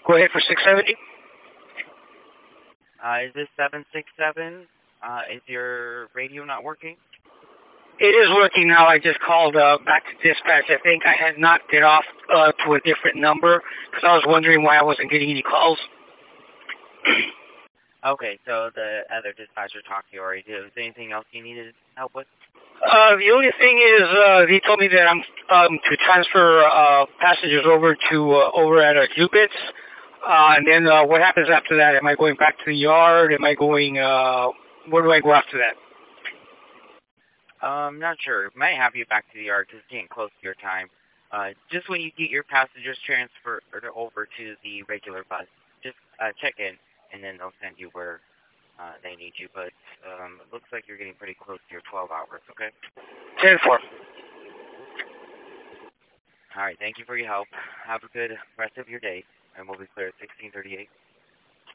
Go ahead for 670. Is this 767? Is your radio not working? It is working now. I just called back to dispatch. I think I had knocked it off to a different number because I was wondering why I wasn't getting any calls. Okay, so the other dispatcher talked to you already. Is there anything else you needed help with? The only thing is, he told me that I'm to transfer passengers over to over at Jupits. And then what happens after that? Am I going back to the yard? Am I going? Where do I go after that? I'm not sure. Might have you back to the yard because it's getting close to your time. Just when you get your passengers transferred over to the regular bus, just check in, and then they'll send you where they need you. But it looks like you're getting pretty close to your 12 hours, okay? 10-4. All right, thank you for your help. Have a good rest of your day, and we'll be clear at 1638.